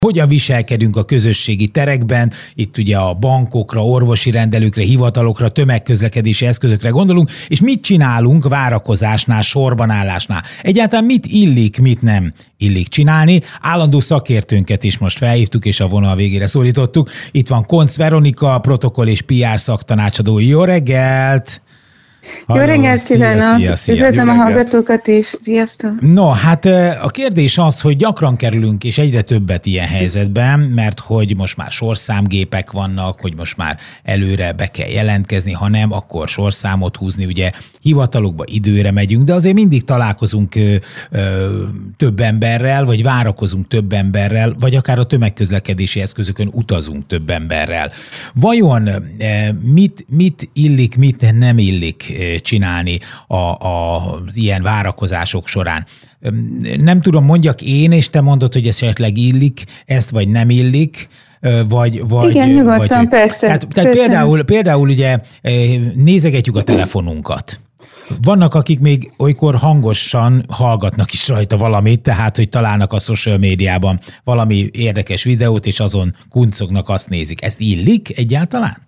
Hogyan viselkedünk a közösségi terekben, itt ugye a bankokra, orvosi rendelőkre, hivatalokra, tömegközlekedési eszközökre gondolunk, és mit csinálunk várakozásnál, sorbanállásnál. Egyáltalán mit illik, mit nem illik csinálni. Állandó szakértőnket is most felhívtuk, és a vonal végére szólítottuk. Itt van Koncz Veronika, protokoll és PR szaktanácsadó. Jó reggelt! Jó reggelt kívánok! Üdvözlöm a hallgatókat is! Sziasztok! No, hát a kérdés az, hogy gyakran kerülünk, és egyre többet ilyen helyzetben, mert hogy most már sorszámgépek vannak, hogy most már előre be kell jelentkezni, ha nem, akkor sorszámot húzni, ugye hivatalokba időre megyünk, de azért mindig találkozunk több emberrel, vagy várakozunk több emberrel, vagy akár a tömegközlekedési eszközökön utazunk több emberrel. Vajon mit illik, mit nem illik csinálni az ilyen várakozások során? Nem tudom, mondjak én, és te mondod, hogy esetleg illik ezt, vagy nem illik, vagy... Igen, nyugodtan, vagy, persze. Tehát például ugye nézegetjük a telefonunkat. Vannak, akik még olykor hangosan hallgatnak is rajta valamit, tehát, hogy találnak a social médiában valami érdekes videót, és azon kuncognak, azt nézik. Ezt illik egyáltalán?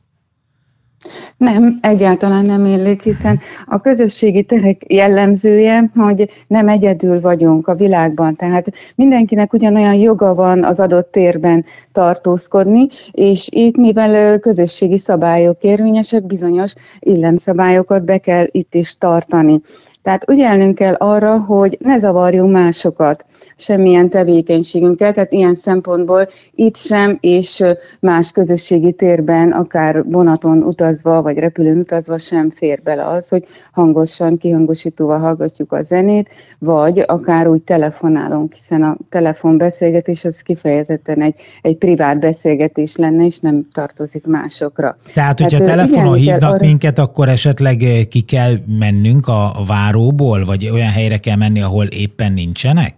Nem, egyáltalán nem illik, hiszen a közösségi terek jellemzője, hogy nem egyedül vagyunk a világban, tehát mindenkinek ugyanolyan joga van az adott térben tartózkodni, és itt, mivel közösségi szabályok érvényesek, bizonyos illemszabályokat be kell itt is tartani. Tehát ügyelnünk kell arra, hogy ne zavarjunk másokat semmilyen tevékenységünkkel, tehát ilyen szempontból itt sem, és más közösségi térben, akár vonaton utazva, vagy repülőn utazva sem fér bele az, hogy hangosan, kihangosítóval hallgatjuk a zenét, vagy akár úgy telefonálunk, hiszen a telefonbeszélgetés az kifejezetten egy privát beszélgetés lenne, és nem tartozik másokra. Tehát, hogyha telefonon hívnak minket, akkor esetleg ki kell mennünk a váróból, vagy olyan helyre kell menni, ahol éppen nincsenek?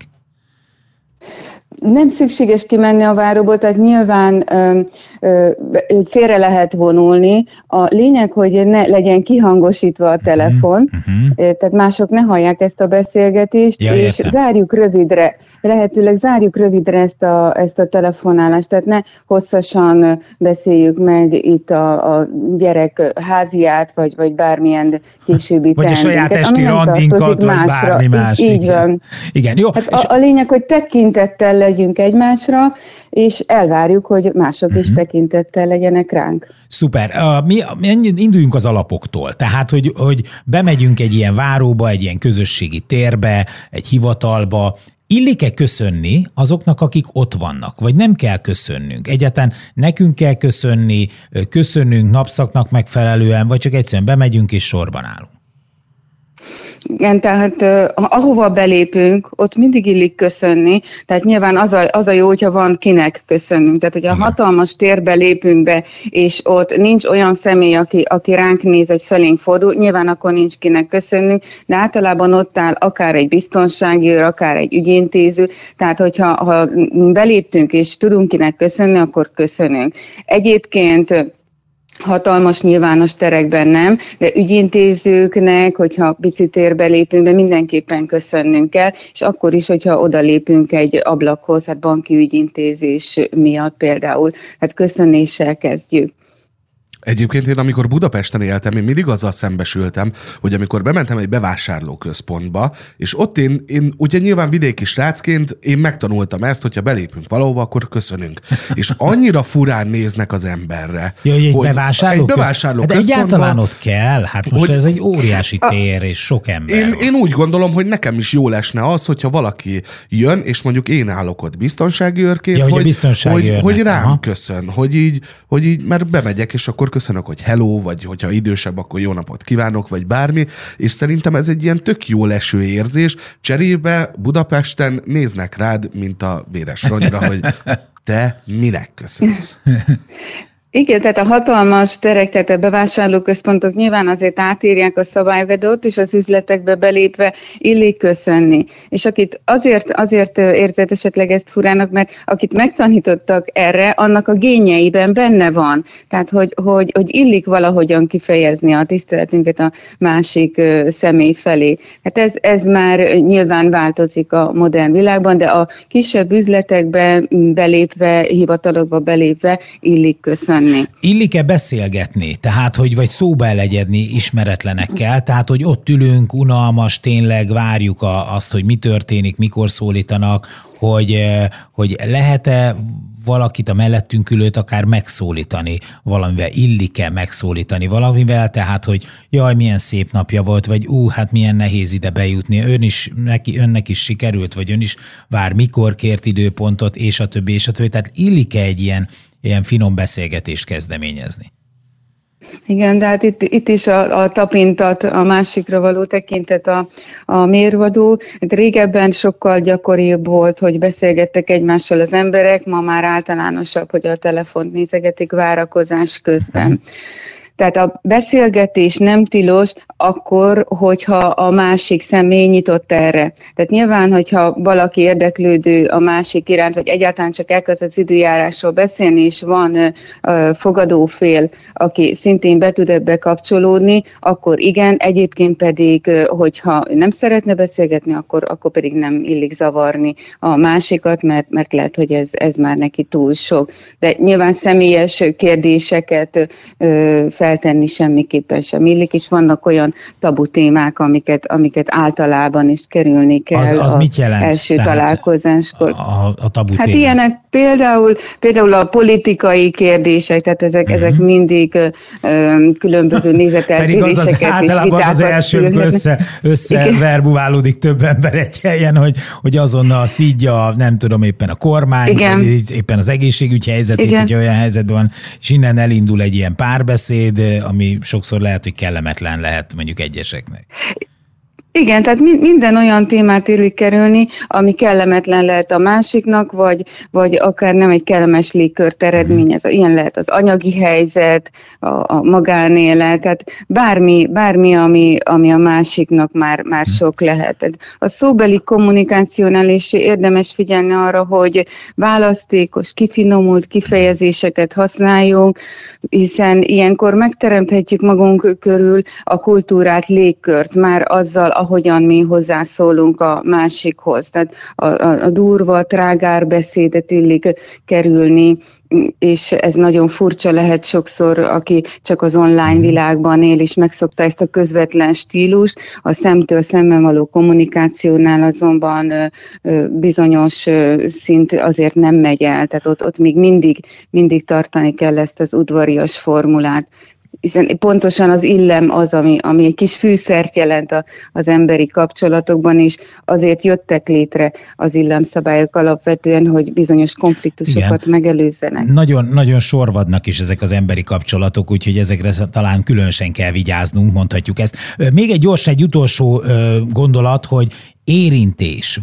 Nem szükséges kimenni a váróból, tehát nyilván félre lehet vonulni. A lényeg, hogy ne legyen kihangosítva a telefon, tehát mások ne hallják ezt a beszélgetést, és értem. Zárjuk rövidre, lehetőleg zárjuk rövidre ezt a telefonálást, tehát ne hosszasan beszéljük meg itt a gyerek háziát, vagy bármilyen későbbi teendőnket. Vagy a saját esti randinkat, vagy bármi más. Így van. Igen, jó. Hát a lényeg, hogy tekintettel legyünk egymásra, és elvárjuk, hogy mások is tekintettel legyenek ránk. Szuper. Induljunk az alapoktól. Tehát, hogy bemegyünk egy ilyen váróba, egy ilyen közösségi térbe, egy hivatalba. Illik-e köszönni azoknak, akik ott vannak? Vagy nem kell köszönnünk? Egyáltalán nekünk kell köszönni, köszönünk napszaknak megfelelően, vagy csak egyszerűen bemegyünk és sorban állunk? Igen, tehát ahova belépünk, ott mindig illik köszönni, tehát nyilván az a jó, hogyha van kinek köszönünk. Tehát, hogyha hatalmas térbe lépünk be, és ott nincs olyan személy, aki ránk néz, vagy felénk fordul, nyilván akkor nincs kinek köszönünk, de általában ott áll akár egy biztonsági őr, akár egy ügyintéző, tehát hogyha beléptünk és tudunk kinek köszönni, akkor köszönünk. Egyébként hatalmas nyilvános terekben nem, de ügyintézőknek, hogyha pici térbe lépünk be, mindenképpen köszönnünk kell, és akkor is, hogyha oda lépünk egy ablakhoz, hát banki ügyintézés miatt például, hát köszönéssel kezdjük. Egyébként én, amikor Budapesten éltem, én mindig azzal szembesültem, hogy amikor bementem egy bevásárlóközpontba, és ott én ugye nyilván vidéki srácként én megtanultam ezt, hogyha belépünk valahova, akkor köszönünk. És annyira furán néznek az emberre. Ja, hogy egy bevásárlóközpontba. Hát egyáltalán ott kell. Hát most ez egy óriási tér, és sok ember. Én úgy gondolom, hogy nekem is jól esne az, hogyha valaki jön, és mondjuk én állok ott biztonsági őrként, hogy rám köszön, hogy így, mert bemegyek, és akkor köszönök, hogy hello, vagy hogyha idősebb, akkor jó napot kívánok, vagy bármi, és szerintem ez egy ilyen tök jó leső érzés. Cserébe Budapesten néznek rád, mint a véres ronyra, hogy te minek köszönsz. Igen, tehát a hatalmas terek, tehát a bevásárlóközpontok nyilván azért átírják a szabályvedót, és az üzletekbe belépve illik köszönni. És akit azért érzed esetleg ezt furának, mert akit megtanítottak erre, annak a génjeiben benne van. Tehát, hogy illik valahogyan kifejezni a tiszteletünket a másik személy felé. Hát ez már nyilván változik a modern világban, de a kisebb üzletekbe belépve, hivatalokba belépve illik köszönni. Illik-e beszélgetni? Tehát, hogy vagy szóba elegyedni ismeretlenekkel? Tehát, hogy ott ülünk, unalmas, tényleg várjuk azt, hogy mi történik, mikor szólítanak, hogy lehet-e valakit, a mellettünk ülőt akár megszólítani valamivel, illik-e megszólítani valamivel, tehát, hogy jaj, milyen szép napja volt, vagy hát milyen nehéz ide bejutni, önnek is sikerült, vagy ön is vár, mikor kért időpontot, és a többi. Tehát illik-e egy ilyen finom beszélgetést kezdeményezni? Igen, de hát itt is a tapintat, a másikra való tekintet a mérvadó. Régebben sokkal gyakoribb volt, hogy beszélgettek egymással az emberek, ma már általánosabb, hogy a telefont nézegetik várakozás közben. Tehát a beszélgetés nem tilos akkor, hogyha a másik személy nyitott erre. Tehát nyilván, hogyha valaki érdeklődő a másik iránt, vagy egyáltalán csak elkezd az időjárásról beszélni, és van fogadófél, aki szintén be tud ebbe kapcsolódni, akkor igen, egyébként pedig, hogyha nem szeretne beszélgetni, akkor pedig nem illik zavarni a másikat, mert lehet, hogy ez már neki túl sok. De nyilván személyes kérdéseket feltenni semmiképpen sem illik, és vannak olyan tabu témák, amiket általában is kerülni kell az mit jelent? Első találkozáskor. A tabu hát témák. Ilyenek például a politikai kérdések, tehát ezek mindig különböző nézeteltéréseket és vitákat. Általában az első összeverbuválódik több ember egy helyen, hogy azonnal szídja, nem tudom, éppen a kormány, vagy éppen az egészségügy helyzetét, hogy olyan helyzetben van, és innen elindul egy ilyen párbeszéd, ami sokszor lehet, hogy kellemetlen lehet mondjuk egyeseknek. Igen, tehát minden olyan témát illik kerülni, ami kellemetlen lehet a másiknak, vagy akár nem egy kellemes légkört eredményez. Ilyen lehet az anyagi helyzet, a magánélet, tehát bármi ami a másiknak már sok lehet. A szóbeli kommunikációnál is érdemes figyelni arra, hogy választékos, kifinomult kifejezéseket használjunk, hiszen ilyenkor megteremthetjük magunk körül a kultúrát, légkört már azzal, ahogyan mi hozzászólunk a másikhoz. Tehát a durva, trágár beszédet illik kerülni, és ez nagyon furcsa lehet sokszor, aki csak az online világban él, és megszokta ezt a közvetlen stílust. A szemtől szemben való kommunikációnál azonban bizonyos szint azért nem megy el, tehát ott még mindig tartani kell ezt az udvarias formulát. Hiszen pontosan az illem az, ami egy kis fűszert jelent az emberi kapcsolatokban is, azért jöttek létre az illemszabályok alapvetően, hogy bizonyos konfliktusokat megelőzzenek. Nagyon, nagyon sorvadnak is ezek az emberi kapcsolatok, úgyhogy ezekre talán különösen kell vigyáznunk, mondhatjuk ezt. Még egy utolsó gondolat, hogy érintés,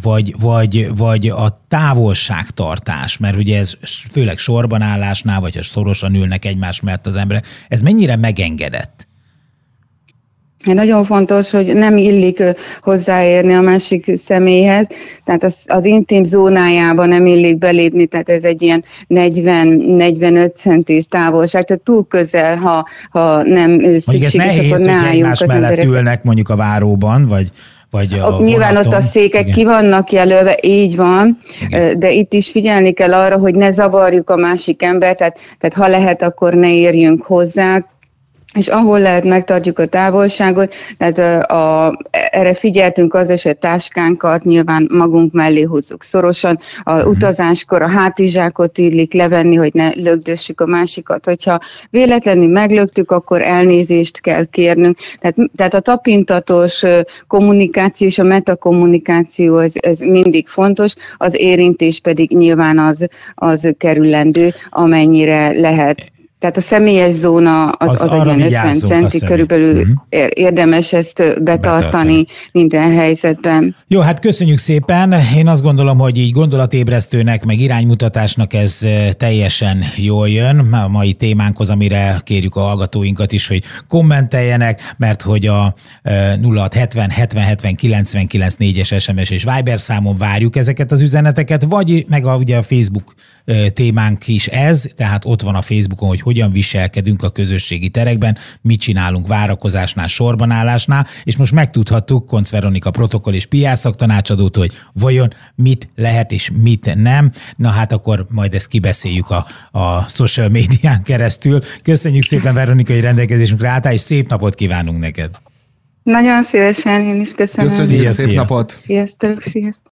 vagy a távolságtartás, mert ugye ez főleg sorbanállásnál, vagy ha szorosan ülnek egymás mellett az emberek, ez mennyire megengedett? Nagyon fontos, hogy nem illik hozzáérni a másik személyhez, tehát az intim zónájában nem illik belépni, tehát ez egy ilyen 40-45 centis távolság, tehát túl közel, ha nem szükséges, akkor ne álljunk egymás mellett ülnek mondjuk a váróban, vagy nyilván ott a székek ki vannak jelölve, így van, de itt is figyelni kell arra, hogy ne zavarjuk a másik embert, tehát ha lehet, akkor ne érjünk hozzá, és ahol lehet, megtartjuk a távolságot, tehát erre figyeltünk az is, hogy a táskánkat nyilván magunk mellé húzzuk szorosan, utazáskor a hátizsákot illik levenni, hogy ne lögdössük a másikat. Hogyha véletlenül meglögtük, akkor elnézést kell kérnünk. Tehát a tapintatos kommunikáció és a metakommunikáció ez mindig fontos, az érintés pedig nyilván az kerülendő, amennyire lehet. Tehát a személyes zóna az egy 50 centi körülbelül érdemes ezt betartani minden helyzetben. Jó, hát köszönjük szépen. Én azt gondolom, hogy így gondolatébresztőnek, meg iránymutatásnak ez teljesen jól jön a mai témánkhoz, amire kérjük a hallgatóinkat is, hogy kommenteljenek, mert hogy a 0670 70 70 99 4-es SMS és Viber számon várjuk ezeket az üzeneteket, vagy meg ugye a Facebook témánk is ez, tehát ott van a Facebookon, hogy hogyan viselkedünk a közösségi terekben, mit csinálunk várakozásnál, sorbanállásnál, és most megtudhattuk Koncz Veronika protokoll és PR szaktanácsadótól, hogy vajon mit lehet és mit nem. Na hát akkor majd ezt kibeszéljük a social médián keresztül. Köszönjük szépen, Veronika, hogy rendelkezésünkre álltál, és szép napot kívánunk neked! Nagyon szívesen, én is köszönöm. Köszönjük, szép napot! Sziasztok!